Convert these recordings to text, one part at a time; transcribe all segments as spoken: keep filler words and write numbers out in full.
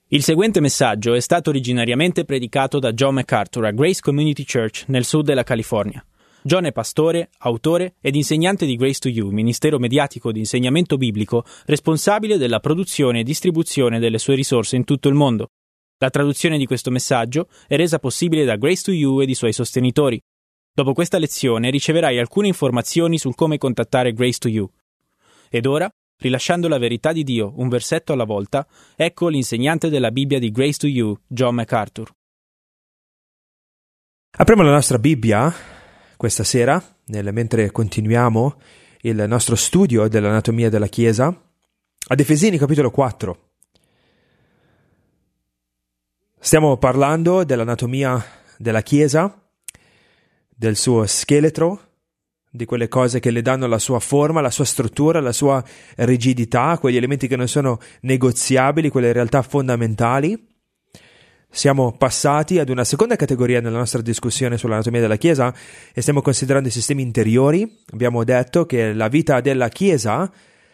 Il seguente messaggio è stato originariamente predicato da John MacArthur a Grace Community Church nel sud della California. John è pastore, autore ed insegnante di Grace to You, ministero mediatico di insegnamento biblico responsabile della produzione e distribuzione delle sue risorse in tutto il mondo. La traduzione di questo messaggio è resa possibile da Grace to You ed i suoi sostenitori. Dopo questa lezione riceverai alcune informazioni sul come contattare Grace to You. Ed ora, rilasciando la verità di Dio un versetto alla volta, ecco l'insegnante della Bibbia di Grace to You, John MacArthur. Apriamo la nostra Bibbia questa sera, nel, mentre continuiamo il nostro studio dell'anatomia della Chiesa, ad Efesini capitolo quattro. Stiamo parlando dell'anatomia della Chiesa, del suo scheletro, di quelle cose che le danno la sua forma, la sua struttura, la sua rigidità, quegli elementi che non sono negoziabili, quelle realtà fondamentali. Siamo passati ad una seconda categoria nella nostra discussione sull'anatomia della Chiesa e stiamo considerando i sistemi interiori. Abbiamo detto che la vita della Chiesa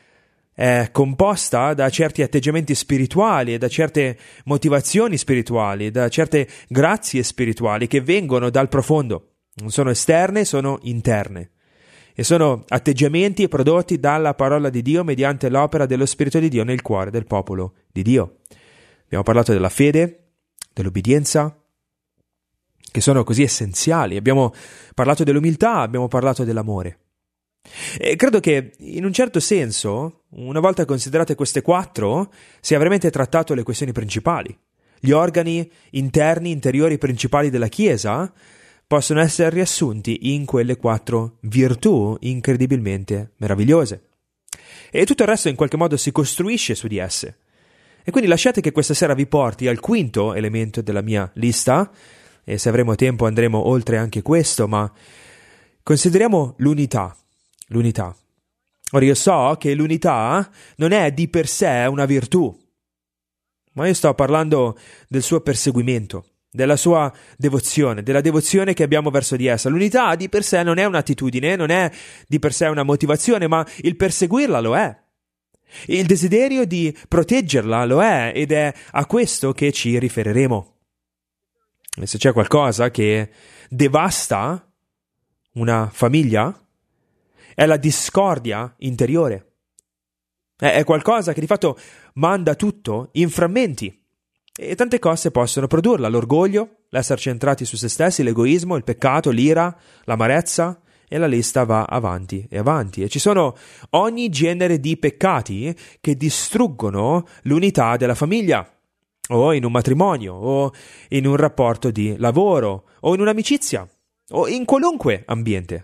è composta da certi atteggiamenti spirituali e da certe motivazioni spirituali, da certe grazie spirituali che vengono dal profondo. Non sono esterne, sono interne. E sono atteggiamenti prodotti dalla parola di Dio mediante l'opera dello Spirito di Dio nel cuore del popolo di Dio. Abbiamo parlato della fede, dell'obbedienza, che sono così essenziali. Abbiamo parlato dell'umiltà, abbiamo parlato dell'amore. E credo che in un certo senso, una volta considerate queste quattro, si è veramente trattato le questioni principali. Gli organi interni, interiori principali della Chiesa possono essere riassunti in quelle quattro virtù incredibilmente meravigliose. E tutto il resto in qualche modo si costruisce su di esse. E quindi lasciate che questa sera vi porti al quinto elemento della mia lista, e se avremo tempo andremo oltre anche questo, ma consideriamo l'unità. L'unità. Ora io so che l'unità non è di per sé una virtù, ma io sto parlando del suo perseguimento, della sua devozione, della devozione che abbiamo verso di essa. L'unità di per sé non è un'attitudine, non è di per sé una motivazione, ma il perseguirla lo è. Il desiderio di proteggerla lo è, ed è a questo che ci riferiremo. E se c'è qualcosa che devasta una famiglia, è la discordia interiore. È qualcosa che di fatto manda tutto in frammenti. E tante cose possono produrla: l'orgoglio, l'essere centrati su se stessi, l'egoismo, il peccato, l'ira, l'amarezza, e la lista va avanti e avanti. E ci sono ogni genere di peccati che distruggono l'unità della famiglia, o in un matrimonio, o in un rapporto di lavoro, o in un'amicizia, o in qualunque ambiente.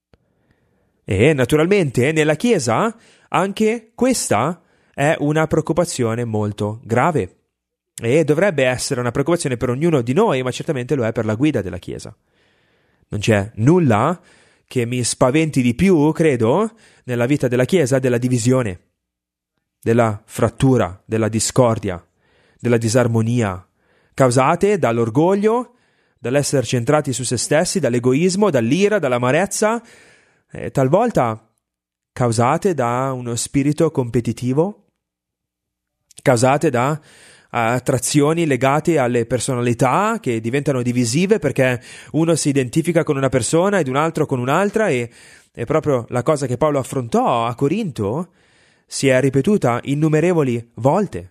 E naturalmente nella Chiesa anche questa è una preoccupazione molto grave. E dovrebbe essere una preoccupazione per ognuno di noi, ma certamente lo è per la guida della Chiesa. Non c'è nulla che mi spaventi di più, credo, nella vita della Chiesa, della divisione, della frattura, della discordia, della disarmonia, causate dall'orgoglio, dall'essere centrati su se stessi, dall'egoismo, dall'ira, dall'amarezza, e talvolta causate da uno spirito competitivo, causate da attrazioni legate alle personalità che diventano divisive perché uno si identifica con una persona ed un altro con un'altra, e è proprio la cosa che Paolo affrontò a Corinto, si è ripetuta innumerevoli volte.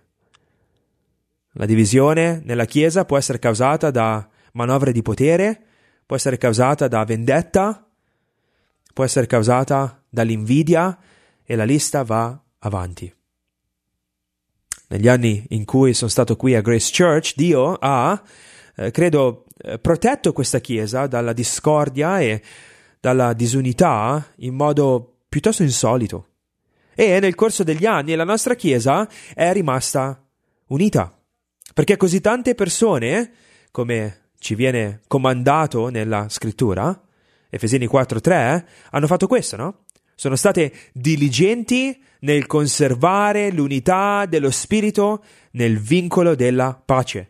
La divisione nella Chiesa può essere causata da manovre di potere, può essere causata da vendetta, può essere causata dall'invidia, e la lista va avanti. Negli anni in cui sono stato qui a Grace Church, Dio ha, eh, credo, eh, protetto questa Chiesa dalla discordia e dalla disunità in modo piuttosto insolito. E nel corso degli anni la nostra Chiesa è rimasta unita, perché così tante persone, come ci viene comandato nella Scrittura, Efesini quattro tre, hanno fatto questo, no? Sono state diligenti nel conservare l'unità dello Spirito nel vincolo della pace.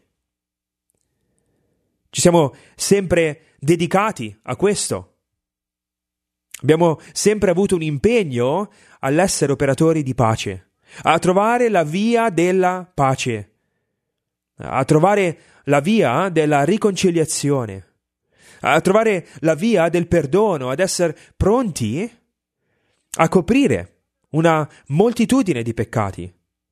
Ci siamo sempre dedicati a questo. Abbiamo sempre avuto un impegno all'essere operatori di pace, a trovare la via della pace. a trovare la via della riconciliazione, a trovare la via del perdono, ad essere pronti a coprire una moltitudine di peccati,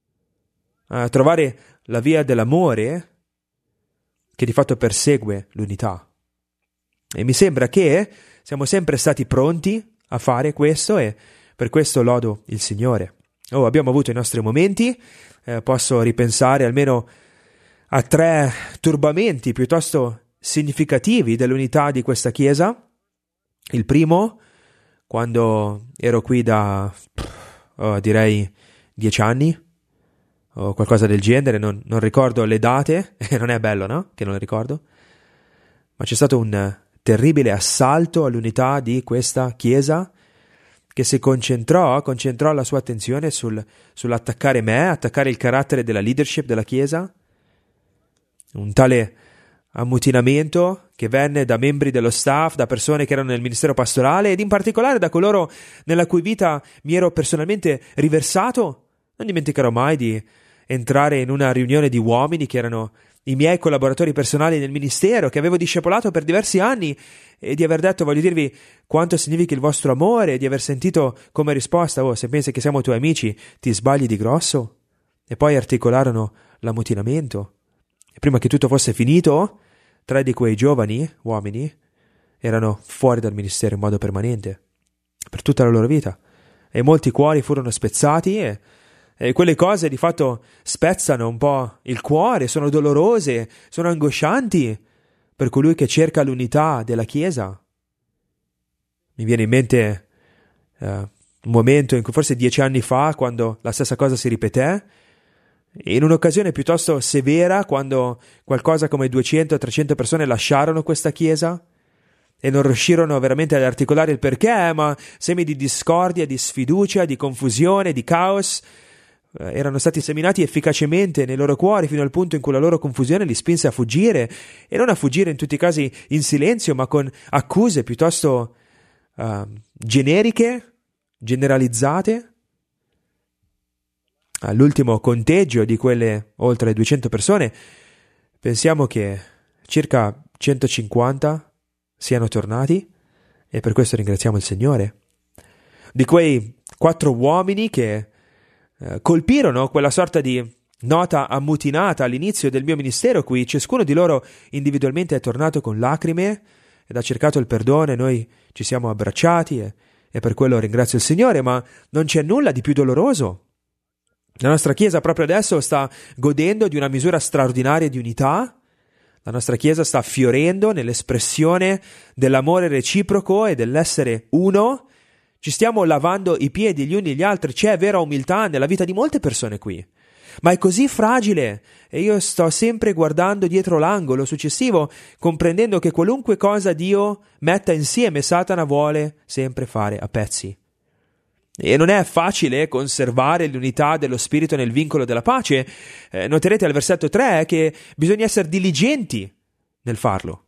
a trovare la via dell'amore che di fatto persegue l'unità. E mi sembra che siamo sempre stati pronti a fare questo e per questo lodo il Signore. Oh, abbiamo avuto i nostri momenti, eh, posso ripensare almeno a tre turbamenti piuttosto significativi dell'unità di questa Chiesa. Il primo, quando ero qui da, oh, direi, dieci anni, o qualcosa del genere, non, non ricordo le date, e non è bello, no? Che non le ricordo. Ma c'è stato un terribile assalto all'unità di questa Chiesa, che si concentrò, concentrò la sua attenzione sul, sull'attaccare me, attaccare il carattere della leadership della Chiesa. Un tale ammutinamento che venne da membri dello staff, da persone che erano nel ministero pastorale ed in particolare da coloro nella cui vita mi ero personalmente riversato. Non dimenticherò mai di entrare in una riunione di uomini che erano i miei collaboratori personali nel ministero, che avevo discepolato per diversi anni, e di aver detto: voglio dirvi quanto significa il vostro amore, e di aver sentito come risposta: oh, se pensi che siamo tuoi amici ti sbagli di grosso. E poi articolarono l'ammutinamento. E prima che tutto fosse finito, tre di quei giovani uomini erano fuori dal ministero in modo permanente per tutta la loro vita, e molti cuori furono spezzati, e E quelle cose di fatto spezzano un po' il cuore, sono dolorose, sono angoscianti per colui che cerca l'unità della Chiesa. Mi viene in mente uh, un momento in cui forse dieci anni fa, quando la stessa cosa si ripeté, in un'occasione piuttosto severa, quando qualcosa come duecento trecento persone lasciarono questa Chiesa e non riuscirono veramente ad articolare il perché, ma semi di discordia, di sfiducia, di confusione, di caos erano stati seminati efficacemente nei loro cuori, fino al punto in cui la loro confusione li spinse a fuggire, e non a fuggire in tutti i casi in silenzio, ma con accuse piuttosto uh, generiche, generalizzate. All'ultimo conteggio di quelle oltre duecento persone, pensiamo che circa centocinquanta siano tornati, e per questo ringraziamo il Signore. Di quei quattro uomini che colpirono quella sorta di nota ammutinata all'inizio del mio ministero, qui ciascuno di loro individualmente è tornato con lacrime ed ha cercato il perdono, e noi ci siamo abbracciati, e, e per quello ringrazio il Signore. Ma non c'è nulla di più doloroso. La nostra Chiesa proprio adesso sta godendo di una misura straordinaria di unità. La nostra Chiesa sta fiorendo nell'espressione dell'amore reciproco e dell'essere uno. Ci stiamo lavando i piedi gli uni gli altri, c'è vera umiltà nella vita di molte persone qui, ma è così fragile, e io sto sempre guardando dietro l'angolo successivo, comprendendo che qualunque cosa Dio metta insieme, Satana vuole sempre fare a pezzi. E non è facile conservare l'unità dello spirito nel vincolo della pace. Eh, noterete al versetto tre che bisogna essere diligenti nel farlo.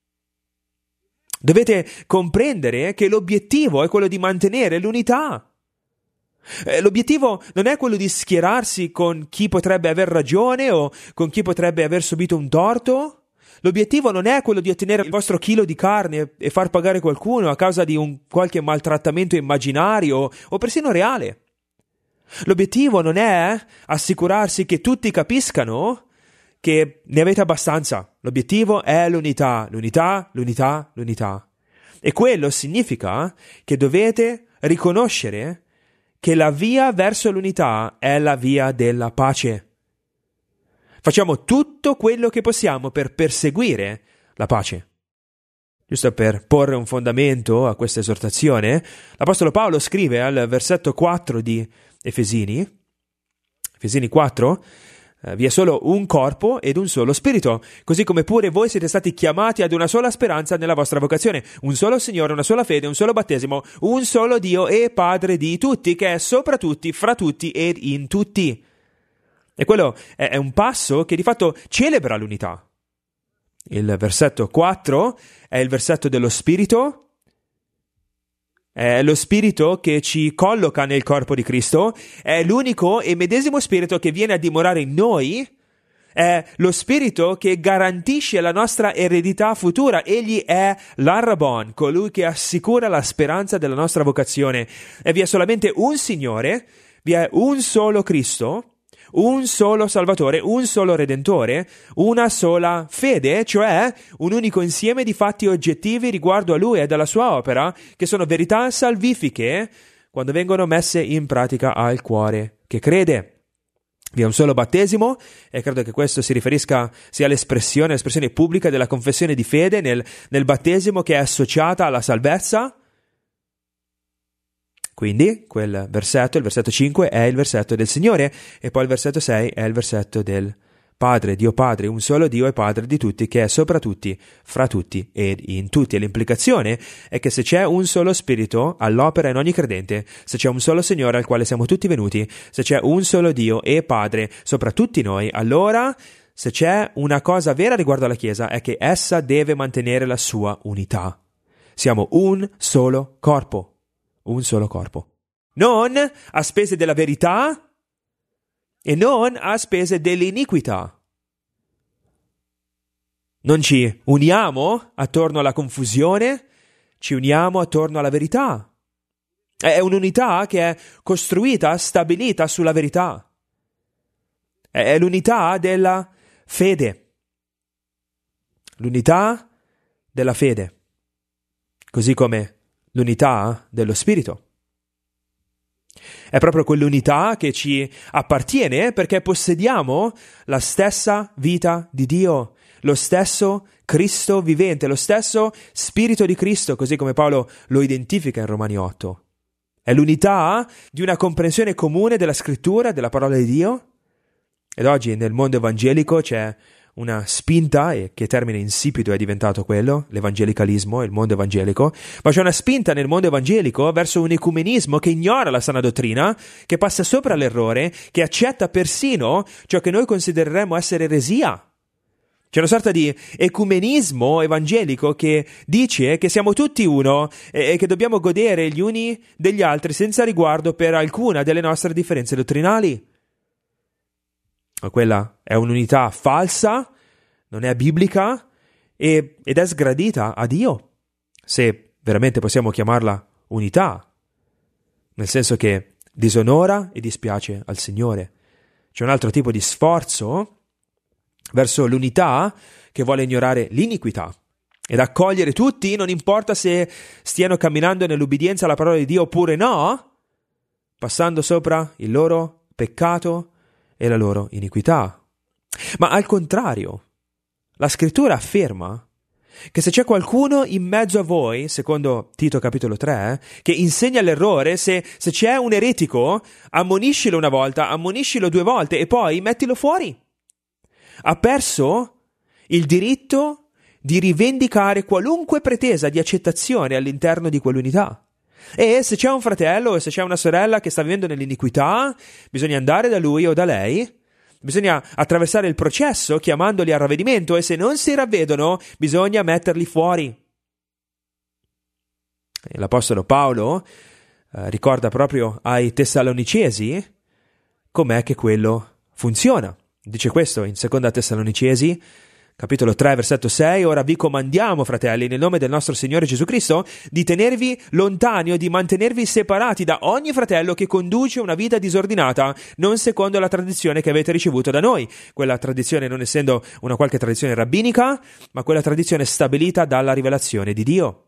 Dovete comprendere che l'obiettivo è quello di mantenere l'unità. L'obiettivo non è quello di schierarsi con chi potrebbe aver ragione o con chi potrebbe aver subito un torto. L'obiettivo non è quello di ottenere il vostro chilo di carne e far pagare qualcuno a causa di un qualche maltrattamento immaginario o persino reale. L'obiettivo non è assicurarsi che tutti capiscano che ne avete abbastanza. L'obiettivo è l'unità, l'unità, l'unità, l'unità. E quello significa che dovete riconoscere che la via verso l'unità è la via della pace. Facciamo tutto quello che possiamo per perseguire la pace. Giusto per porre un fondamento a questa esortazione, l'Apostolo Paolo scrive al versetto quattro di Efesini, Efesini quattro, vi è solo un corpo ed un solo spirito, così come pure voi siete stati chiamati ad una sola speranza nella vostra vocazione, un solo Signore, una sola fede, un solo battesimo, un solo Dio e Padre di tutti, che è sopra tutti, fra tutti ed in tutti. E quello è un passo che di fatto celebra l'unità. Il versetto quattro è il versetto dello Spirito. È lo Spirito che ci colloca nel corpo di Cristo, è l'unico e medesimo Spirito che viene a dimorare in noi, è lo Spirito che garantisce la nostra eredità futura. Egli è l'Arrabon, colui che assicura la speranza della nostra vocazione. E vi è solamente un Signore, vi è un solo Cristo, un solo Salvatore, un solo Redentore, una sola fede, cioè un unico insieme di fatti oggettivi riguardo a Lui e alla Sua opera, che sono verità salvifiche quando vengono messe in pratica al cuore che crede. Vi è un solo battesimo, e credo che questo si riferisca sia all'espressione, l'espressione pubblica della confessione di fede nel, nel battesimo che è associata alla salvezza. Quindi quel versetto, il versetto cinque, è il versetto del Signore, e poi il versetto sei è il versetto del Padre, Dio Padre, un solo Dio e Padre di tutti, che è sopra tutti, fra tutti ed in tutti. E l'implicazione è che se c'è un solo Spirito all'opera in ogni credente, se c'è un solo Signore al quale siamo tutti venuti, se c'è un solo Dio e Padre sopra tutti noi, allora se c'è una cosa vera riguardo alla Chiesa è che essa deve mantenere la sua unità. Siamo un solo corpo. Un solo corpo. Non a spese della verità e non a spese dell'iniquità. Non ci uniamo attorno alla confusione, ci uniamo attorno alla verità. È un'unità che è costruita, stabilita sulla verità. È l'unità della fede. L'unità della fede. Così come l'unità dello Spirito. È proprio quell'unità che ci appartiene perché possediamo la stessa vita di Dio, lo stesso Cristo vivente, lo stesso Spirito di Cristo, così come Paolo lo identifica in Romani otto. È l'unità di una comprensione comune della Scrittura, della parola di Dio. Ed oggi nel mondo evangelico c'è una spinta, e che termine insipido è diventato quello, l'evangelicalismo, il mondo evangelico, ma c'è una spinta nel mondo evangelico verso un ecumenismo che ignora la sana dottrina, che passa sopra l'errore, che accetta persino ciò che noi considereremmo essere eresia. C'è una sorta di ecumenismo evangelico che dice che siamo tutti uno e, e che dobbiamo godere gli uni degli altri senza riguardo per alcuna delle nostre differenze dottrinali. Ma quella è un'unità falsa, non è biblica e, ed è sgradita a Dio, se veramente possiamo chiamarla unità, nel senso che disonora e dispiace al Signore. C'è un altro tipo di sforzo verso l'unità che vuole ignorare l'iniquità ed accogliere tutti, non importa se stiano camminando nell'ubbidienza alla parola di Dio oppure no, passando sopra il loro peccato e la loro iniquità. Ma al contrario, la Scrittura afferma che se c'è qualcuno in mezzo a voi, secondo Tito capitolo tre, che insegna l'errore, se, se c'è un eretico, ammoniscilo una volta, ammoniscilo due volte e poi mettilo fuori. Ha perso il diritto di rivendicare qualunque pretesa di accettazione all'interno di quell'unità. E se c'è un fratello o se c'è una sorella che sta vivendo nell'iniquità, bisogna andare da lui o da lei, bisogna attraversare il processo chiamandoli al ravvedimento, e se non si ravvedono bisogna metterli fuori. E l'Apostolo Paolo eh, ricorda proprio ai Tessalonicesi com'è che quello funziona. Dice questo in seconda Tessalonicesi capitolo tre, versetto sei: ora vi comandiamo, fratelli, nel nome del nostro Signore Gesù Cristo, di tenervi lontani o di mantenervi separati da ogni fratello che conduce una vita disordinata, non secondo la tradizione che avete ricevuto da noi. Quella tradizione non essendo una qualche tradizione rabbinica, ma quella tradizione stabilita dalla rivelazione di Dio.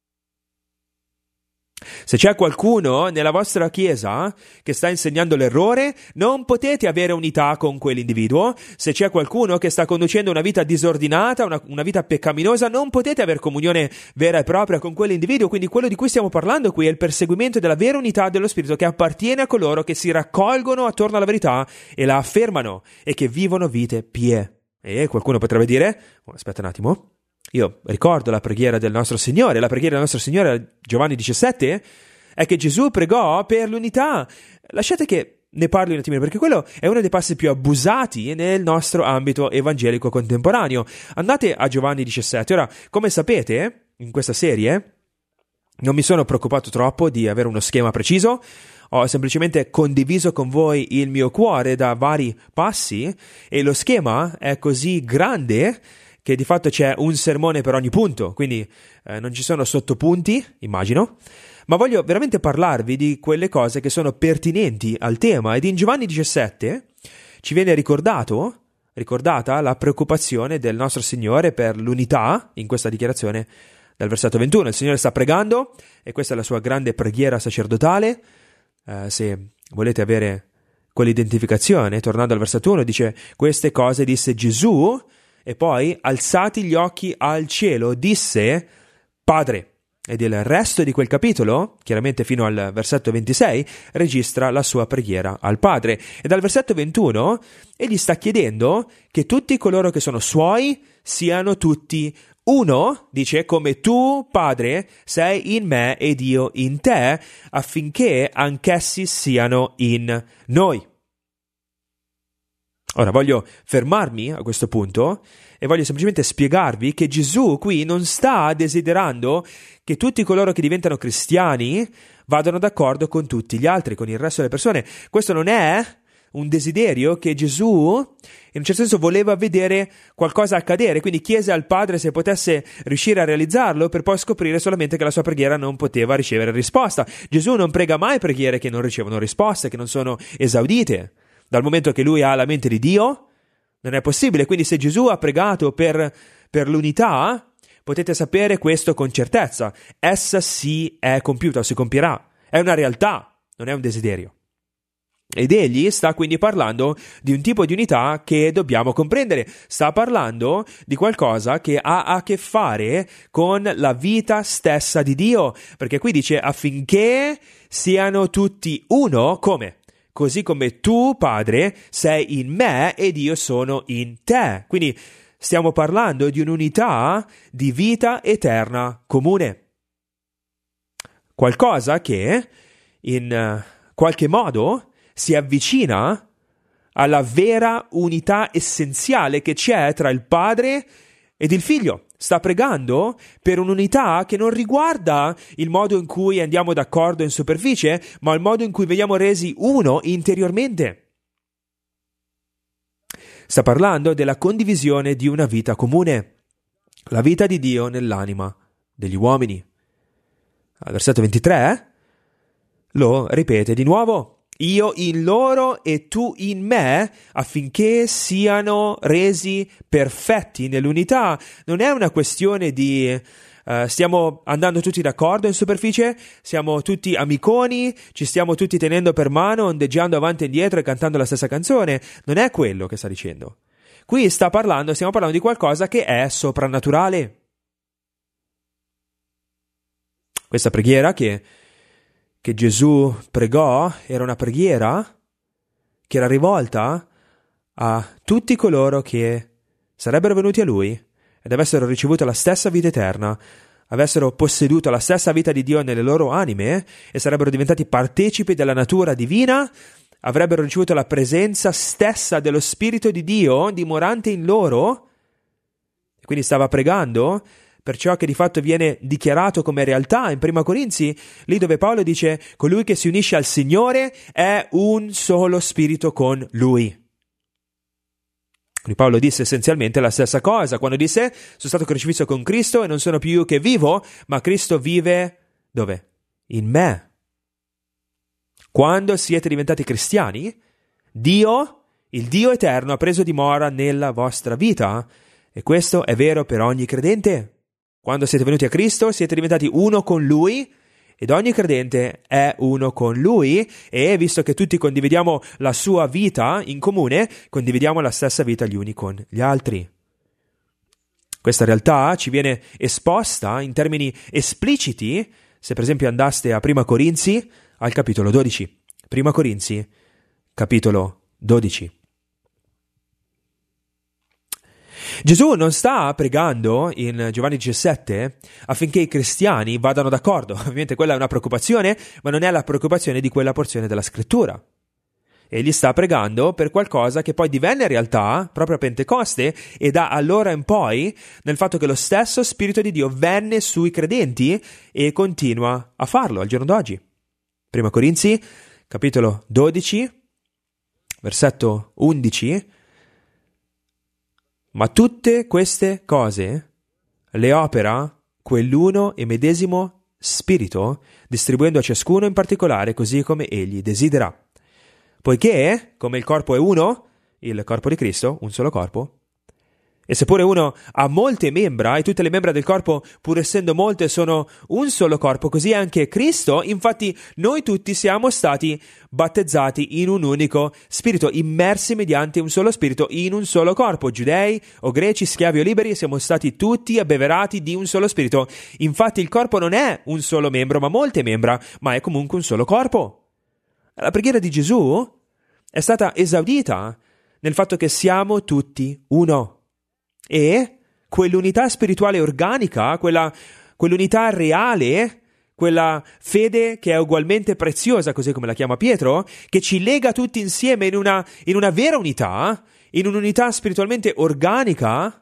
Se c'è qualcuno nella vostra chiesa che sta insegnando l'errore, non potete avere unità con quell'individuo. Se c'è qualcuno che sta conducendo una vita disordinata, una, una vita peccaminosa, non potete avere comunione vera e propria con quell'individuo. Quindi quello di cui stiamo parlando qui è il perseguimento della vera unità dello Spirito che appartiene a coloro che si raccolgono attorno alla verità e la affermano e che vivono vite pie. E qualcuno potrebbe dire, oh, aspetta un attimo, io ricordo la preghiera del nostro Signore, la preghiera del nostro Signore, Giovanni diciassette, è che Gesù pregò per l'unità. Lasciate che ne parli un attimino, perché quello è uno dei passi più abusati nel nostro ambito evangelico contemporaneo. Andate a Giovanni diciassette. Ora, come sapete, in questa serie non mi sono preoccupato troppo di avere uno schema preciso. ho semplicemente condiviso con voi il mio cuore da vari passi e lo schema è così grande che di fatto c'è un sermone per ogni punto, quindi eh, non ci sono sottopunti, immagino, ma voglio veramente parlarvi di quelle cose che sono pertinenti al tema. Ed in Giovanni diciassette ci viene ricordato, ricordata la preoccupazione del nostro Signore per l'unità in questa dichiarazione dal versetto ventuno. Il Signore sta pregando e questa è la sua grande preghiera sacerdotale. Eh, se volete avere quell'identificazione, tornando al versetto uno, dice: queste cose disse Gesù e poi, alzati gli occhi al cielo, disse: Padre. Ed il resto di quel capitolo, chiaramente fino al versetto ventisei, registra la sua preghiera al Padre. E dal versetto ventuno egli sta chiedendo che tutti coloro che sono suoi siano tutti uno, dice, come tu, Padre, sei in me ed io in te, affinché anch'essi siano in noi. Ora voglio fermarmi a questo punto e voglio semplicemente spiegarvi che Gesù qui non sta desiderando che tutti coloro che diventano cristiani vadano d'accordo con tutti gli altri, con il resto delle persone. Questo non è un desiderio che Gesù, in un certo senso, voleva vedere qualcosa accadere, quindi chiese al Padre se potesse riuscire a realizzarlo, per poi scoprire solamente che la sua preghiera non poteva ricevere risposta. Gesù non prega mai preghiere che non ricevono risposte, che non sono esaudite. Dal momento che lui ha la mente di Dio, non è possibile. Quindi se Gesù ha pregato per, per l'unità, potete sapere questo con certezza. Essa si è compiuta o si compierà. È una realtà, non è un desiderio. Ed egli sta quindi parlando di un tipo di unità che dobbiamo comprendere. Sta parlando di qualcosa che ha a che fare con la vita stessa di Dio. Perché qui dice affinché siano tutti uno, come? Così come tu, Padre, sei in me ed io sono in te. Quindi stiamo parlando di un'unità di vita eterna comune. Qualcosa che in qualche modo si avvicina alla vera unità essenziale che c'è tra il Padre ed il Figlio. Sta pregando per un'unità che non riguarda il modo in cui andiamo d'accordo in superficie, ma il modo in cui veniamo resi uno interiormente. Sta parlando della condivisione di una vita comune, la vita di Dio nell'anima degli uomini. Al versetto ventitré lo ripete di nuovo. Io in loro e tu in me, affinché siano resi perfetti nell'unità. Non è una questione di uh, stiamo andando tutti d'accordo in superficie, siamo tutti amiconi, ci stiamo tutti tenendo per mano, ondeggiando avanti e indietro e cantando la stessa canzone. Non è quello che sta dicendo. Qui sta parlando, stiamo parlando di qualcosa che è soprannaturale. Questa preghiera che che Gesù pregò era una preghiera che era rivolta a tutti coloro che sarebbero venuti a Lui ed avessero ricevuto la stessa vita eterna, avessero posseduto la stessa vita di Dio nelle loro anime e sarebbero diventati partecipi della natura divina, avrebbero ricevuto la presenza stessa dello Spirito di Dio dimorante in loro. Quindi stava pregando per ciò che di fatto viene dichiarato come realtà in Prima Corinzi, lì dove Paolo dice: colui che si unisce al Signore è un solo spirito con Lui. Quindi Paolo disse essenzialmente la stessa cosa quando disse: sono stato crocifisso con Cristo e non sono più io che vivo, ma Cristo vive dove? In me. Quando siete diventati cristiani, Dio, il Dio eterno, ha preso dimora nella vostra vita, e questo è vero per ogni credente. Quando siete venuti a Cristo, siete diventati uno con Lui ed ogni credente è uno con Lui e visto che tutti condividiamo la sua vita in comune, condividiamo la stessa vita gli uni con gli altri. Questa realtà ci viene esposta in termini espliciti se per esempio andaste a Prima Corinzi al capitolo dodici. Prima Corinzi, capitolo dodici. Gesù non sta pregando in Giovanni diciassette affinché i cristiani vadano d'accordo. Ovviamente quella è una preoccupazione, ma non è la preoccupazione di quella porzione della scrittura. Egli sta pregando per qualcosa che poi divenne realtà proprio a Pentecoste e da allora in poi nel fatto che lo stesso Spirito di Dio venne sui credenti e continua a farlo al giorno d'oggi. Prima Corinzi, capitolo dodici, versetto undici, ma tutte queste cose le opera quell'uno e medesimo Spirito, distribuendo a ciascuno in particolare così come egli desidera. Poiché, come il corpo è uno, il corpo di Cristo, un solo corpo, e seppure uno ha molte membra, e tutte le membra del corpo, pur essendo molte, sono un solo corpo, così anche Cristo, infatti noi tutti siamo stati battezzati in un unico spirito, immersi mediante un solo spirito in un solo corpo, giudei o greci, schiavi o liberi, siamo stati tutti abbeverati di un solo spirito. Infatti il corpo non è un solo membro, ma molte membra, ma è comunque un solo corpo. La preghiera di Gesù è stata esaudita nel fatto che siamo tutti uno. E quell'unità spirituale organica, quella, quell'unità reale, quella fede che è ugualmente preziosa, così come la chiama Pietro, che ci lega tutti insieme in una, in una vera unità, in un'unità spiritualmente organica,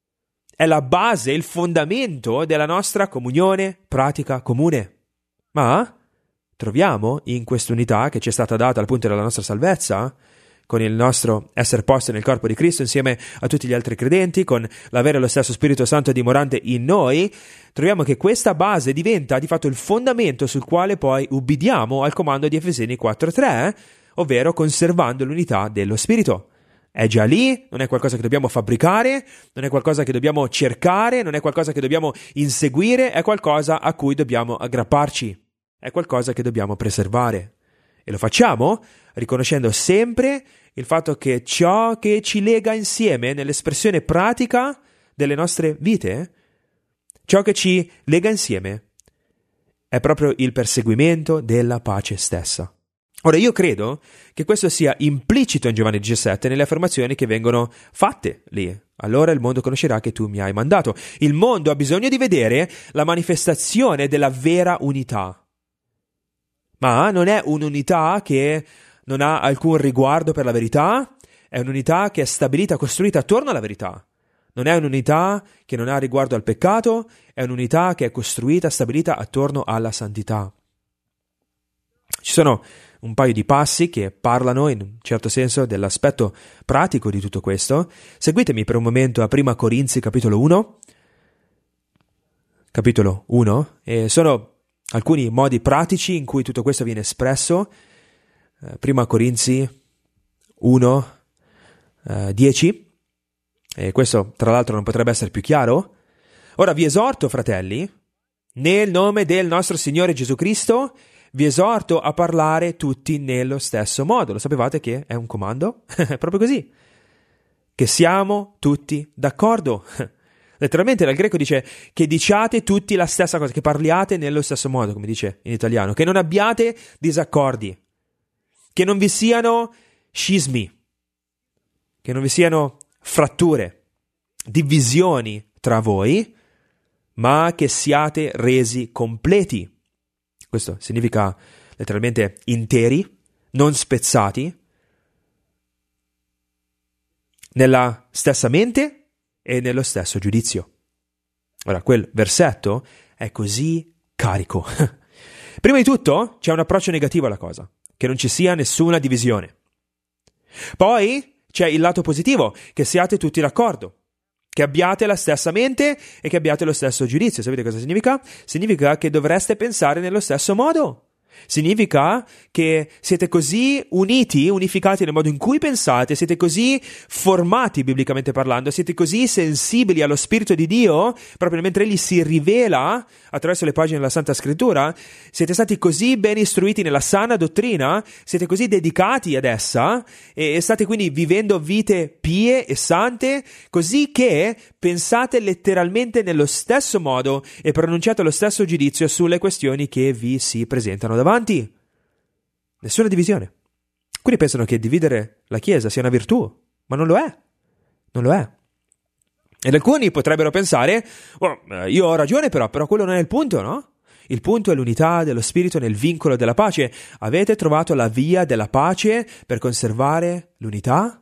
è la base, il fondamento della nostra comunione pratica comune. Ma troviamo in quest'unità che ci è stata data al punto della nostra salvezza, con il nostro essere posto nel corpo di Cristo insieme a tutti gli altri credenti, con l'avere lo stesso Spirito Santo dimorante in noi, troviamo che questa base diventa di fatto il fondamento sul quale poi ubbidiamo al comando di Efesini quattro tre, ovvero conservando l'unità dello Spirito. È già lì, non è qualcosa che dobbiamo fabbricare, non è qualcosa che dobbiamo cercare, non è qualcosa che dobbiamo inseguire, è qualcosa a cui dobbiamo aggrapparci, è qualcosa che dobbiamo preservare. E lo facciamo riconoscendo sempre il fatto che ciò che ci lega insieme nell'espressione pratica delle nostre vite, ciò che ci lega insieme è proprio il perseguimento della pace stessa. Ora, io credo che questo sia implicito in Giovanni diciassette nelle affermazioni che vengono fatte lì. Allora il mondo conoscerà che tu mi hai mandato. Il mondo ha bisogno di vedere la manifestazione della vera unità. Ma non è un'unità che non ha alcun riguardo per la verità, è un'unità che è stabilita, costruita attorno alla verità. Non è un'unità che non ha riguardo al peccato, è un'unità che è costruita, stabilita attorno alla santità. Ci sono un paio di passi che parlano in un certo senso dell'aspetto pratico di tutto questo. Seguitemi per un momento a Prima Corinzi capitolo uno. Capitolo uno. E sono alcuni modi pratici in cui tutto questo viene espresso. Prima Corinzi uno, dieci, e questo tra l'altro non potrebbe essere più chiaro. Ora vi esorto, fratelli, nel nome del nostro Signore Gesù Cristo, vi esorto a parlare tutti nello stesso modo. Lo sapevate che è un comando? È proprio così. Che siamo tutti d'accordo. Letteralmente dal greco dice che diciate tutti la stessa cosa, che parliate nello stesso modo, come dice in italiano, che non abbiate disaccordi, che non vi siano scismi, che non vi siano fratture, divisioni tra voi, ma che siate resi completi. Questo significa letteralmente interi, non spezzati, nella stessa mente e nello stesso giudizio. Ora, quel versetto è così carico. Prima di tutto c'è un approccio negativo alla cosa, che non ci sia nessuna divisione. Poi c'è il lato positivo, che siate tutti d'accordo, che abbiate la stessa mente e che abbiate lo stesso giudizio. Sapete cosa significa? Significa che dovreste pensare nello stesso modo. Significa che siete così uniti, unificati nel modo in cui pensate, siete così formati biblicamente parlando, siete così sensibili allo Spirito di Dio, proprio mentre Egli si rivela attraverso le pagine della Santa Scrittura, siete stati così ben istruiti nella sana dottrina, siete così dedicati ad essa e state quindi vivendo vite pie e sante, così che pensate letteralmente nello stesso modo e pronunciate lo stesso giudizio sulle questioni che vi si presentano davanti. Nessuna divisione. Alcuni pensano che dividere la Chiesa sia una virtù, ma non lo è. Non lo è. Ed alcuni potrebbero pensare, oh, io ho ragione però, però quello non è il punto, no? Il punto è l'unità dello Spirito nel vincolo della pace. Avete trovato la via della pace per conservare l'unità?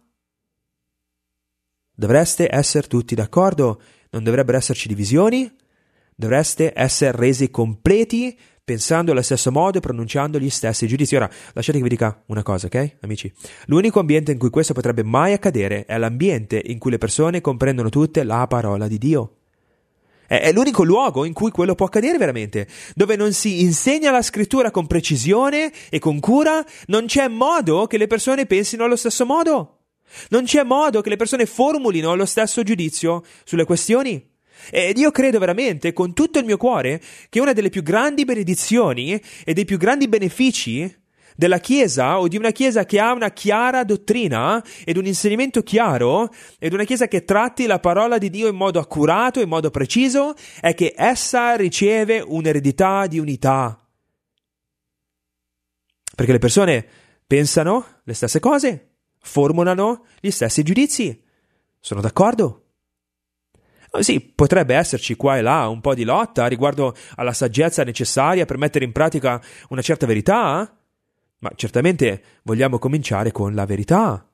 Dovreste essere tutti d'accordo, non dovrebbero esserci divisioni, dovreste essere resi completi pensando allo stesso modo e pronunciando gli stessi giudizi. Ora, lasciate che vi dica una cosa, ok, amici? L'unico ambiente in cui questo potrebbe mai accadere è l'ambiente in cui le persone comprendono tutte la parola di Dio. È, è l'unico luogo in cui quello può accadere veramente, dove non si insegna la scrittura con precisione e con cura, non c'è modo che le persone pensino allo stesso modo. Non c'è modo che le persone formulino lo stesso giudizio sulle questioni. Ed io credo veramente, con tutto il mio cuore, che una delle più grandi benedizioni e dei più grandi benefici della Chiesa, o di una Chiesa che ha una chiara dottrina ed un insegnamento chiaro, ed una Chiesa che tratti la parola di Dio in modo accurato, in modo preciso, è che essa riceve un'eredità di unità. Perché le persone pensano le stesse cose, formulano gli stessi giudizi. Sono d'accordo? Sì, potrebbe esserci qua e là un po' di lotta riguardo alla saggezza necessaria per mettere in pratica una certa verità, ma certamente vogliamo cominciare con la verità.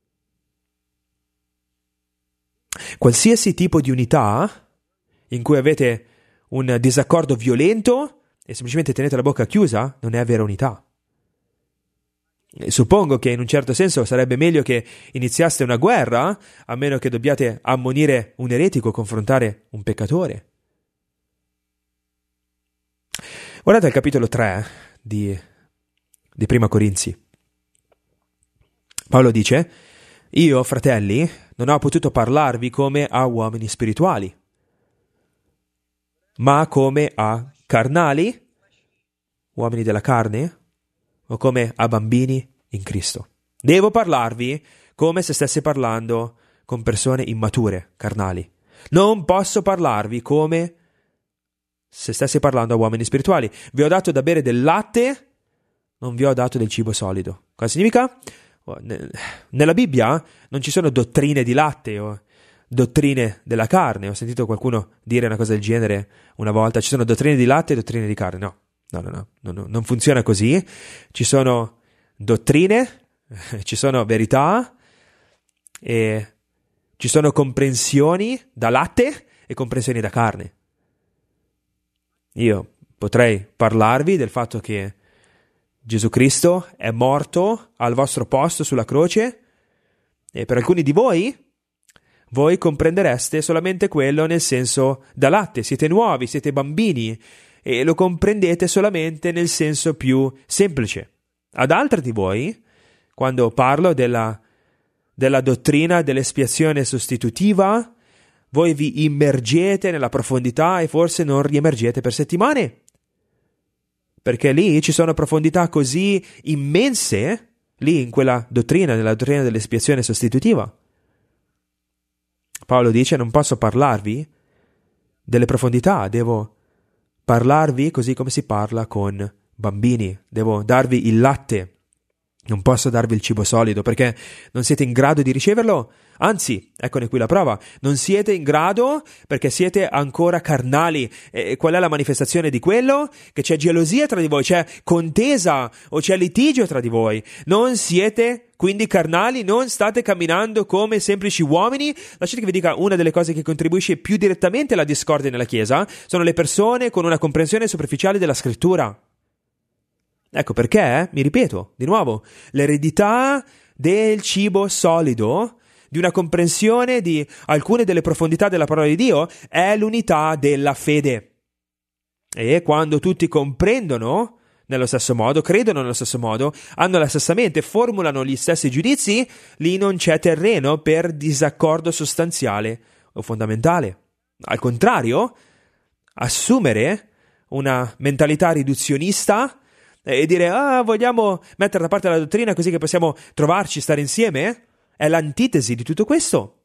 Qualsiasi tipo di unità in cui avete un disaccordo violento e semplicemente tenete la bocca chiusa non è vera unità. Suppongo che in un certo senso sarebbe meglio che iniziaste una guerra, a meno che dobbiate ammonire un eretico o confrontare un peccatore. Guardate il capitolo tre di, di Prima Corinzi. Paolo dice: io, fratelli, non ho potuto parlarvi come a uomini spirituali, ma come a carnali, uomini della carne, o come a bambini in Cristo. Devo parlarvi come se stessi parlando con persone immature, carnali. Non posso parlarvi come se stessi parlando a uomini spirituali. Vi ho dato da bere del latte, non vi ho dato del cibo solido. Cosa significa? Nella Bibbia non ci sono dottrine di latte o dottrine della carne. Ho sentito qualcuno dire una cosa del genere una volta. Ci sono dottrine di latte e dottrine di carne. No. No, no, no, no, no, non funziona così. Ci sono dottrine, ci sono verità e ci sono comprensioni da latte e comprensioni da carne. Io potrei parlarvi del fatto che Gesù Cristo è morto al vostro posto sulla croce e per alcuni di voi voi comprendereste solamente quello nel senso da latte. Siete nuovi, siete bambini e lo comprendete solamente nel senso più semplice. Ad altri di voi, quando parlo della, della dottrina dell'espiazione sostitutiva, voi vi immergete nella profondità e forse non riemergete per settimane, perché lì ci sono profondità così immense, lì in quella dottrina, nella dottrina dell'espiazione sostitutiva. Paolo dice: non posso parlarvi delle profondità, devo parlarvi così come si parla con bambini, devo darvi il latte, non posso darvi il cibo solido perché non siete in grado di riceverlo, anzi, eccone qui la prova, non siete in grado perché siete ancora carnali. E qual è la manifestazione di quello? Che c'è gelosia tra di voi, c'è contesa o c'è litigio tra di voi, non siete quindi carnali, non state camminando come semplici uomini. Lasciate che vi dica, una delle cose che contribuisce più direttamente alla discordia nella Chiesa sono le persone con una comprensione superficiale della scrittura. Ecco perché, mi ripeto, di nuovo, l'eredità del cibo solido, di una comprensione di alcune delle profondità della parola di Dio, è l'unità della fede. E quando tutti comprendono nello stesso modo, credono nello stesso modo, hanno la stessa mente, formulano gli stessi giudizi, lì non c'è terreno per disaccordo sostanziale o fondamentale. Al contrario, assumere una mentalità riduzionista e dire ah, vogliamo mettere da parte la dottrina così che possiamo trovarci, stare insieme, è l'antitesi di tutto questo.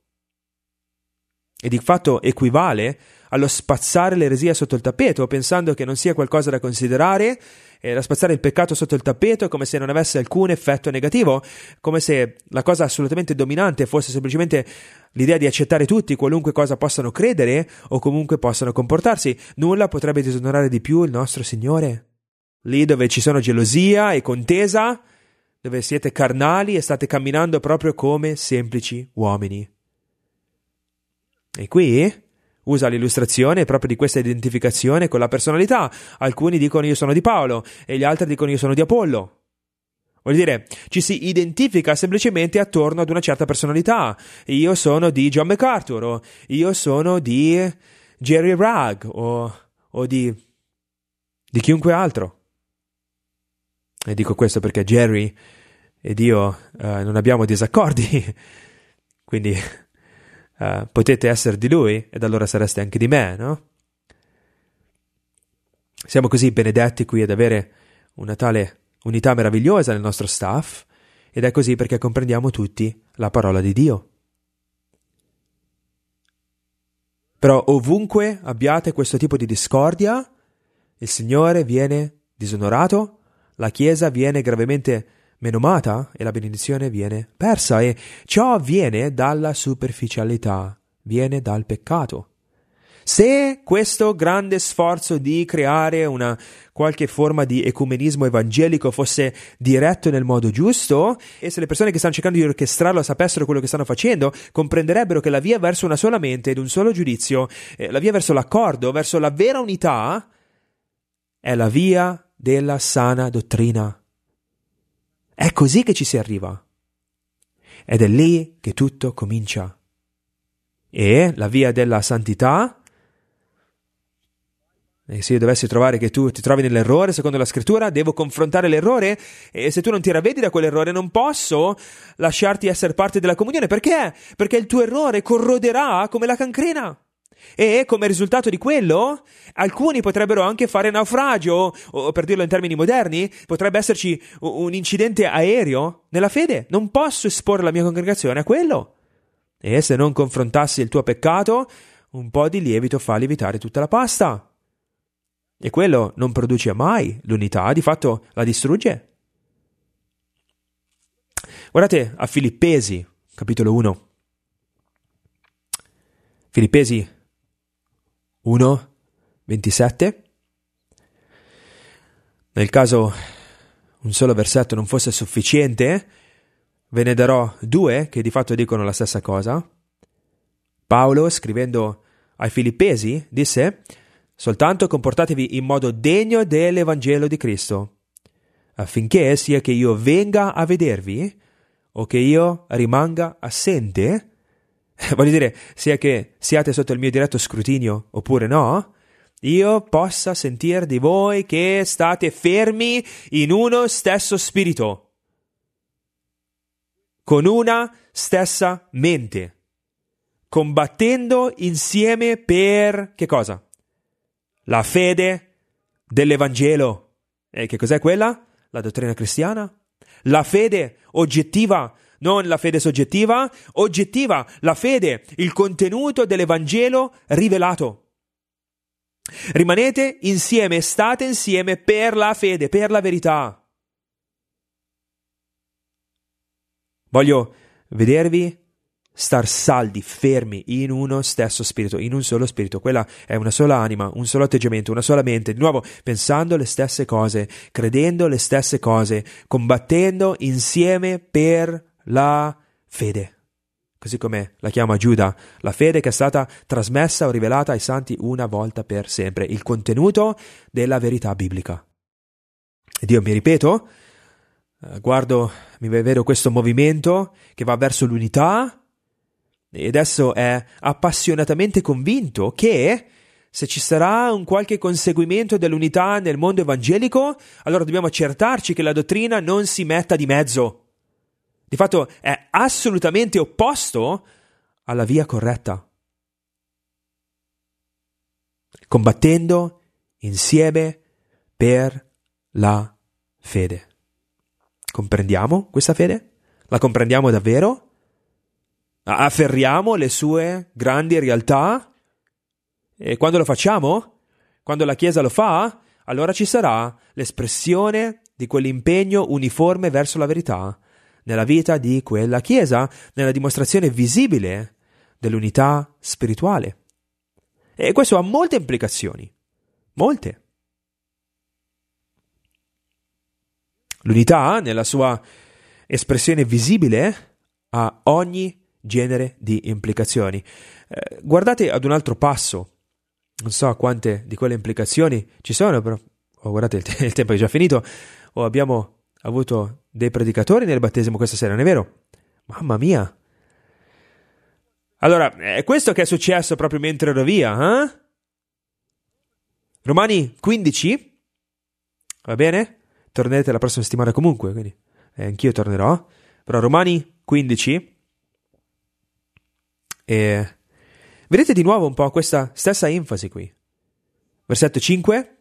E di fatto equivale allo spazzare l'eresia sotto il tappeto, pensando che non sia qualcosa da considerare, e da spazzare il peccato sotto il tappeto come se non avesse alcun effetto negativo, come se la cosa assolutamente dominante fosse semplicemente l'idea di accettare tutti, qualunque cosa possano credere o comunque possano comportarsi. Nulla potrebbe disonorare di più il nostro Signore. Lì dove ci sono gelosia e contesa, dove siete carnali e state camminando proprio come semplici uomini. E qui usa l'illustrazione proprio di questa identificazione con la personalità. Alcuni dicono io sono di Paolo e gli altri dicono io sono di Apollo. Vuol dire, ci si identifica semplicemente attorno ad una certa personalità. Io sono di John MacArthur, o io sono di Jerry Ragg, o, o di, di chiunque altro. E dico questo perché Jerry ed io eh, non abbiamo disaccordi, quindi eh, potete essere di lui ed allora sareste anche di me, no? Siamo così benedetti qui ad avere una tale unità meravigliosa nel nostro staff, ed è così perché comprendiamo tutti la parola di Dio. Però ovunque abbiate questo tipo di discordia, il Signore viene disonorato, la Chiesa viene gravemente menomata e la benedizione viene persa, e ciò viene dalla superficialità, viene dal peccato. Se questo grande sforzo di creare una qualche forma di ecumenismo evangelico fosse diretto nel modo giusto, e se le persone che stanno cercando di orchestrarlo sapessero quello che stanno facendo, comprenderebbero che la via verso una sola mente ed un solo giudizio, eh, la via verso l'accordo, verso la vera unità, è la via della sana dottrina. È così che ci si arriva. Ed è lì che tutto comincia. E la via della santità, e se io dovessi trovare che tu ti trovi nell'errore, secondo la scrittura, devo confrontare l'errore, e se tu non ti ravvedi da quell'errore non posso lasciarti essere parte della comunione. Perché? Perché il tuo errore corroderà come la cancrena. E come risultato di quello, alcuni potrebbero anche fare naufragio, o per dirlo in termini moderni, potrebbe esserci un incidente aereo nella fede. Non posso esporre la mia congregazione a quello. E se non confrontassi il tuo peccato, un po' di lievito fa lievitare tutta la pasta. E quello non produce mai l'unità, di fatto la distrugge. Guardate a Filippesi, capitolo uno. Filippesi uno, ventisette. Nel caso un solo versetto non fosse sufficiente, ve ne darò due che di fatto dicono la stessa cosa. Paolo, scrivendo ai Filippesi, disse: soltanto comportatevi in modo degno dell'Evangelo di Cristo, affinché sia che io venga a vedervi o che io rimanga assente, voglio dire, sia che siate sotto il mio diretto scrutinio oppure no, io possa sentire di voi che state fermi in uno stesso spirito, con una stessa mente, combattendo insieme per che cosa? La fede dell'Evangelo. E che cos'è quella? La dottrina cristiana. La fede oggettiva, non la fede soggettiva, oggettiva, la fede, il contenuto dell'Evangelo rivelato. Rimanete insieme, state insieme per la fede, per la verità. Voglio vedervi star saldi, fermi, in uno stesso spirito, in un solo spirito. Quella è una sola anima, un solo atteggiamento, una sola mente, di nuovo pensando le stesse cose, credendo le stesse cose, combattendo insieme per la fede. Così come la chiama Giuda, la fede che è stata trasmessa o rivelata ai santi una volta per sempre, il contenuto della verità biblica. Ed io mi ripeto, guardo, mi vedo questo movimento che va verso l'unità, e adesso è appassionatamente convinto che se ci sarà un qualche conseguimento dell'unità nel mondo evangelico, allora dobbiamo accertarci che la dottrina non si metta di mezzo. Di fatto è assolutamente opposto alla via corretta. Combattendo insieme per la fede. Comprendiamo questa fede? La comprendiamo davvero? Afferriamo le sue grandi realtà? E quando lo facciamo, quando la Chiesa lo fa, allora ci sarà l'espressione di quell'impegno uniforme verso la verità nella vita di quella Chiesa, nella dimostrazione visibile dell'unità spirituale. E questo ha molte implicazioni, molte. L'unità, nella sua espressione visibile, ha ogni genere di implicazioni. Eh, guardate ad un altro passo, non so quante di quelle implicazioni ci sono, però oh, guardate il, te- il tempo è già finito, o abbiamo avuto dei predicatori nel battesimo questa sera, non è vero? Mamma mia! Allora, è questo che è successo proprio mentre ero via, eh? Romani quindici, va bene? Tornerete la prossima settimana comunque, quindi eh, anch'io tornerò, però Romani quindici, e vedete di nuovo un po' questa stessa enfasi qui. Versetto cinque.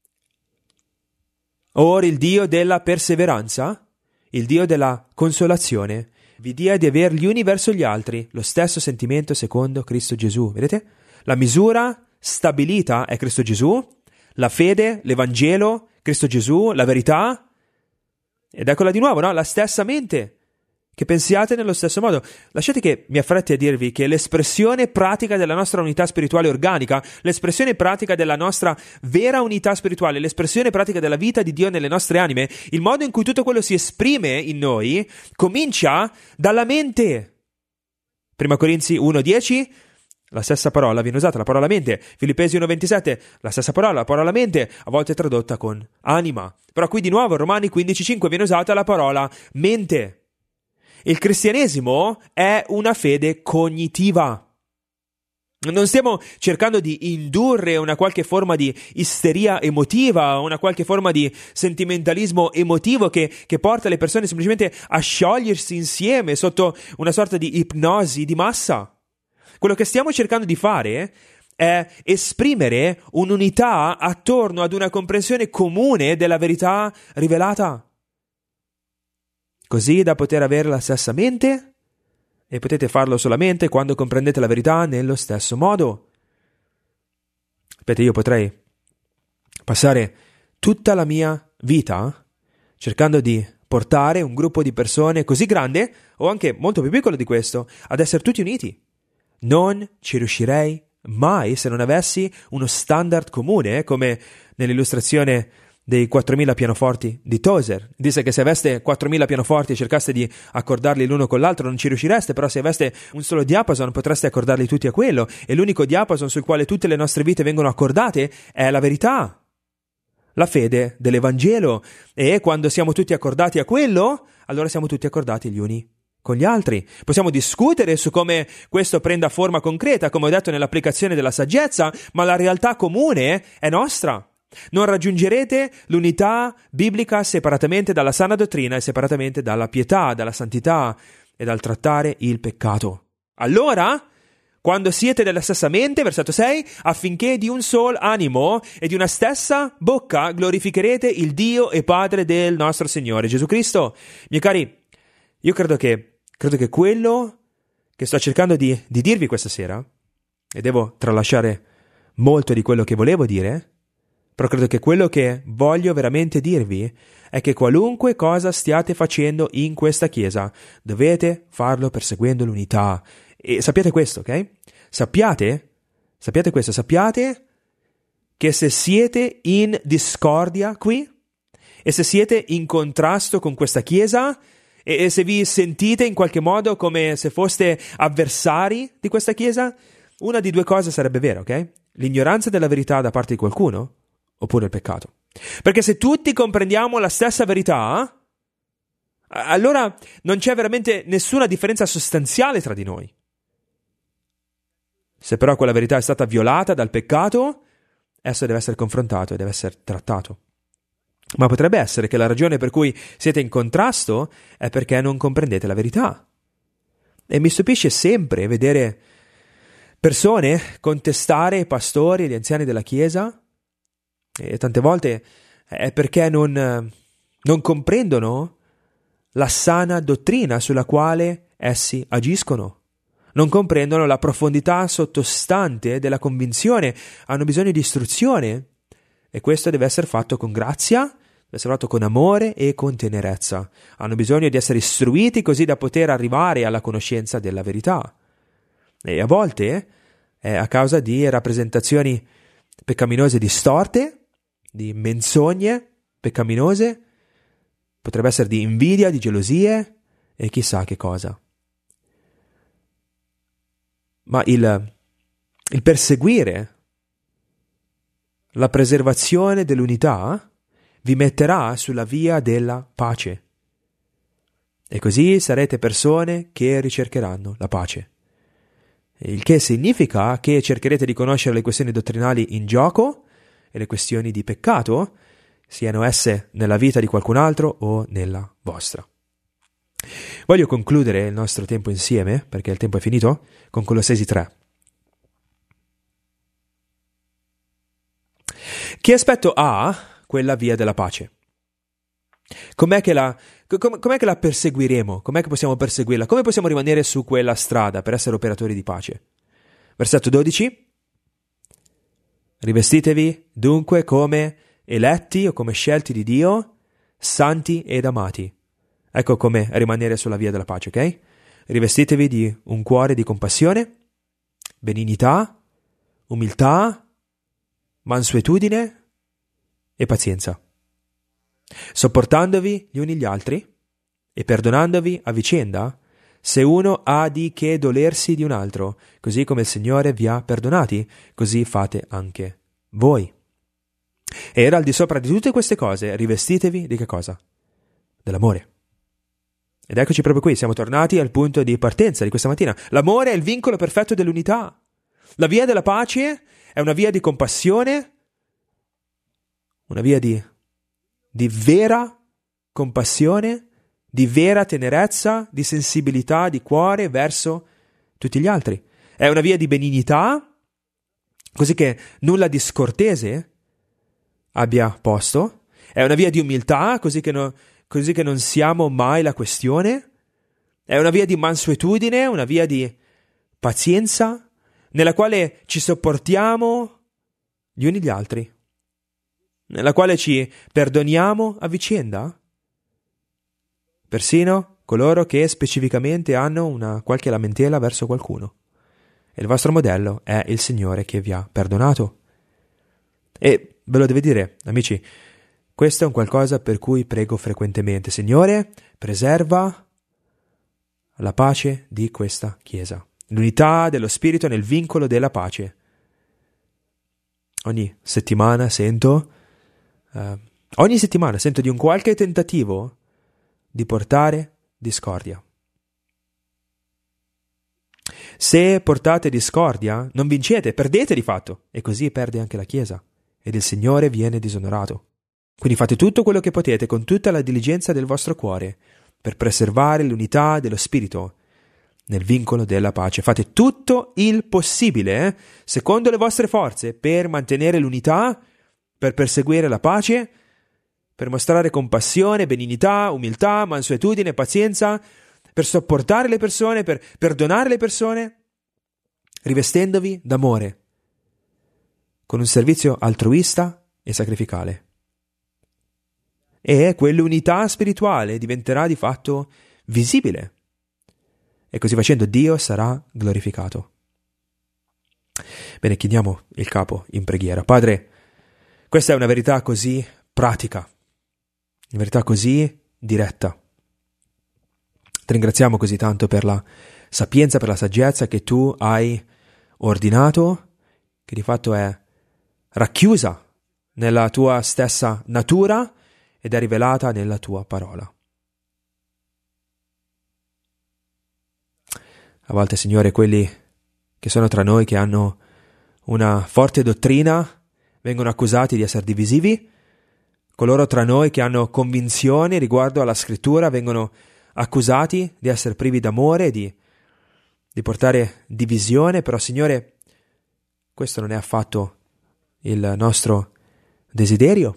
Or il Dio della perseveranza, il Dio della consolazione, vi dia di aver gli uni verso gli altri lo stesso sentimento secondo Cristo Gesù. Vedete? La misura stabilita è Cristo Gesù, la fede, l'Evangelo, Cristo Gesù, la verità. Ed eccola di nuovo, no? La stessa mente, che pensiate nello stesso modo. Lasciate che mi affretti a dirvi che l'espressione pratica della nostra unità spirituale organica, l'espressione pratica della nostra vera unità spirituale, l'espressione pratica della vita di Dio nelle nostre anime, il modo in cui tutto quello si esprime in noi, comincia dalla mente. Prima Corinzi uno dieci, la stessa parola viene usata, la parola mente. Filippesi uno ventisette, la stessa parola, la parola mente, a volte tradotta con anima. Però qui di nuovo, Romani quindici cinque, viene usata la parola mente. Il cristianesimo è una fede cognitiva. Non stiamo cercando di indurre una qualche forma di isteria emotiva, una qualche forma di sentimentalismo emotivo che, che porta le persone semplicemente a sciogliersi insieme sotto una sorta di ipnosi di massa. Quello che stiamo cercando di fare è esprimere un'unità attorno ad una comprensione comune della verità rivelata, così da poter avere la stessa mente, e potete farlo solamente quando comprendete la verità nello stesso modo. Sapete, io potrei passare tutta la mia vita cercando di portare un gruppo di persone così grande, o anche molto più piccolo di questo, ad essere tutti uniti. Non ci riuscirei mai se non avessi uno standard comune, eh, come nell'illustrazione dei quattromila pianoforti di Tozer. Dice che se aveste quattromila pianoforti e cercaste di accordarli l'uno con l'altro non ci riuscireste, però se aveste un solo diapason potreste accordarli tutti a quello, e l'unico diapason sul quale tutte le nostre vite vengono accordate è la verità, la fede dell'Evangelo, e quando siamo tutti accordati a quello, allora siamo tutti accordati gli uni con gli altri. Possiamo discutere su come questo prenda forma concreta, come ho detto nell'applicazione della saggezza, ma la realtà comune è nostra. Non raggiungerete l'unità biblica separatamente dalla sana dottrina e separatamente dalla pietà, dalla santità e dal trattare il peccato. Allora, quando siete della stessa mente, versetto sei, affinché di un sol animo e di una stessa bocca glorificherete il Dio e Padre del nostro Signore Gesù Cristo. Miei cari, io credo che credo che quello che sto cercando di, di dirvi questa sera, e devo tralasciare molto di quello che volevo dire, però credo che quello che voglio veramente dirvi è che qualunque cosa stiate facendo in questa chiesa, dovete farlo perseguendo l'unità. E sappiate questo, ok? Sappiate, sappiate questo, sappiate che se siete in discordia qui, e se siete in contrasto con questa chiesa, e, e se vi sentite in qualche modo come se foste avversari di questa chiesa, una di due cose sarebbe vera, ok? L'ignoranza della verità da parte di qualcuno, oppure il peccato. Perché se tutti comprendiamo la stessa verità, allora non c'è veramente nessuna differenza sostanziale tra di noi. Se però quella verità è stata violata dal peccato, esso deve essere confrontato e deve essere trattato. Ma potrebbe essere che la ragione per cui siete in contrasto è perché non comprendete la verità. E mi stupisce sempre vedere persone contestare i pastori e gli anziani della Chiesa, e tante volte è perché non, non comprendono la sana dottrina sulla quale essi agiscono. Non comprendono la profondità sottostante della convinzione, hanno bisogno di istruzione, e questo deve essere fatto con grazia, deve essere fatto con amore e con tenerezza. Hanno bisogno di essere istruiti così da poter arrivare alla conoscenza della verità. E a volte è a causa di rappresentazioni peccaminose distorte, di menzogne peccaminose, potrebbe essere di invidia, di gelosie e chissà che cosa. ma il, il perseguire la preservazione dell'unità vi metterà sulla via della pace. E così sarete persone che ricercheranno la pace. Il che significa che cercherete di conoscere le questioni dottrinali in gioco e le questioni di peccato, siano esse nella vita di qualcun altro o nella vostra. Voglio concludere il nostro tempo insieme, perché il tempo è finito, con Colossesi tre. Che aspetto ha quella via della pace? Com'è che la, com, com'è che la perseguiremo? Com'è che possiamo perseguirla? Come possiamo rimanere su quella strada per essere operatori di pace? Versetto dodici. Rivestitevi dunque come eletti o come scelti di Dio, santi ed amati. Ecco come rimanere sulla via della pace, ok? Rivestitevi di un cuore di compassione, benignità, umiltà, mansuetudine e pazienza, sopportandovi gli uni gli altri e perdonandovi a vicenda se uno ha di che dolersi di un altro, così come il Signore vi ha perdonati, così fate anche voi. E era al di sopra di tutte queste cose, rivestitevi di che cosa? Dell'amore. Ed eccoci proprio qui, siamo tornati al punto di partenza di questa mattina. L'amore è il vincolo perfetto dell'unità. La via della pace è una via di compassione, una via di, di vera compassione, di vera tenerezza, di sensibilità, di cuore verso tutti gli altri. È una via di benignità, così che nulla di scortese abbia posto. È una via di umiltà, così che, no, così che non siamo mai la questione. È una via di mansuetudine, una via di pazienza, nella quale ci sopportiamo gli uni gli altri, nella quale ci perdoniamo a vicenda, persino coloro che specificamente hanno una qualche lamentela verso qualcuno. E il vostro modello è il Signore che vi ha perdonato. E ve lo deve dire, amici, questo è un qualcosa per cui prego frequentemente. Signore, preserva la pace di questa Chiesa, l'unità dello Spirito nel vincolo della pace. Ogni settimana sento, uh, ogni settimana sento di un qualche tentativo di portare discordia. Se portate discordia, non vincete, perdete di fatto, e così perde anche la Chiesa, ed il Signore viene disonorato. Quindi fate tutto quello che potete con tutta la diligenza del vostro cuore per preservare l'unità dello Spirito nel vincolo della pace. Fate tutto il possibile, eh, secondo le vostre forze, per mantenere l'unità, per perseguire la pace, per mostrare compassione, benignità, umiltà, mansuetudine, pazienza, per sopportare le persone, per perdonare le persone, rivestendovi d'amore, con un servizio altruista e sacrificale. E quell'unità spirituale diventerà di fatto visibile. E così facendo Dio sarà glorificato. Bene, chiniamo il capo in preghiera. Padre, questa è una verità così pratica, una verità così diretta. Ti ringraziamo così tanto per la sapienza, per la saggezza che tu hai ordinato, che di fatto è racchiusa nella tua stessa natura ed è rivelata nella tua parola. A volte, Signore, quelli che sono tra noi, che hanno una forte dottrina, vengono accusati di essere divisivi. Coloro tra noi che hanno convinzioni riguardo alla Scrittura vengono accusati di essere privi d'amore, di, di portare divisione. Però, Signore, questo non è affatto il nostro desiderio.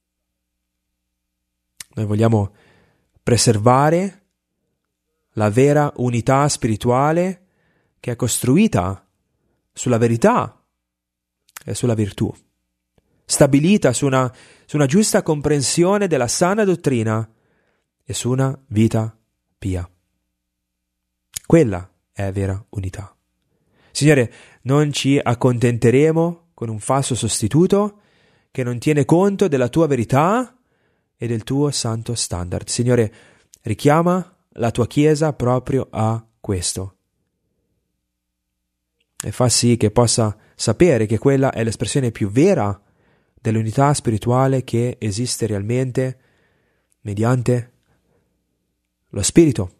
Noi vogliamo preservare la vera unità spirituale che è costruita sulla verità e sulla virtù, stabilita su una, su una giusta comprensione della sana dottrina e su una vita pia. Quella è vera unità. Signore, non ci accontenteremo con un falso sostituto che non tiene conto della tua verità e del tuo santo standard. Signore, richiama la tua Chiesa proprio a questo. e fa sì che possa sapere che quella è l'espressione più vera dell'unità spirituale che esiste realmente mediante lo Spirito.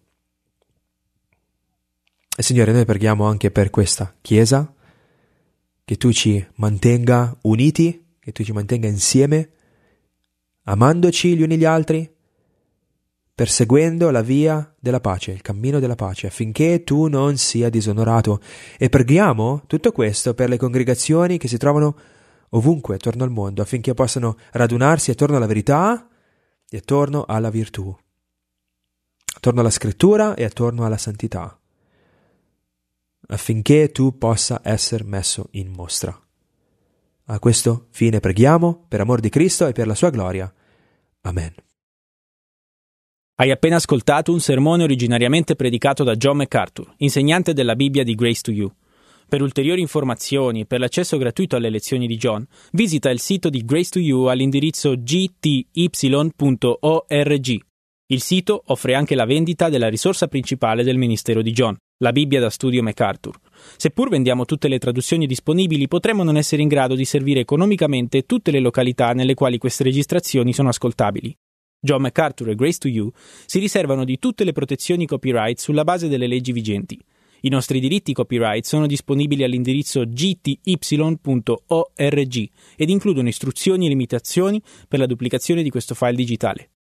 E Signore, noi preghiamo anche per questa Chiesa, che Tu ci mantenga uniti, che Tu ci mantenga insieme, amandoci gli uni gli altri, perseguendo la via della pace, il cammino della pace, affinché Tu non sia disonorato. E preghiamo tutto questo per le congregazioni che si trovano ovunque attorno al mondo, affinché possano radunarsi attorno alla verità e attorno alla virtù, attorno alla scrittura e attorno alla santità, affinché Tu possa essere messo in mostra. A questo fine preghiamo, per amor di Cristo e per la Sua gloria. Amen. Hai appena ascoltato un sermone originariamente predicato da John MacArthur, insegnante della Bibbia di Grace to You. Per ulteriori informazioni e per l'accesso gratuito alle lezioni di John, visita il sito di Grace to You all'indirizzo g t y punto org. Il sito offre anche la vendita della risorsa principale del ministero di John, la Bibbia da studio MacArthur. Seppur vendiamo tutte le traduzioni disponibili, potremmo non essere in grado di servire economicamente tutte le località nelle quali queste registrazioni sono ascoltabili. John MacArthur e Grace to You si riservano di tutte le protezioni copyright sulla base delle leggi vigenti. I nostri diritti copyright sono disponibili all'indirizzo g t y punto org ed includono istruzioni e limitazioni per la duplicazione di questo file digitale.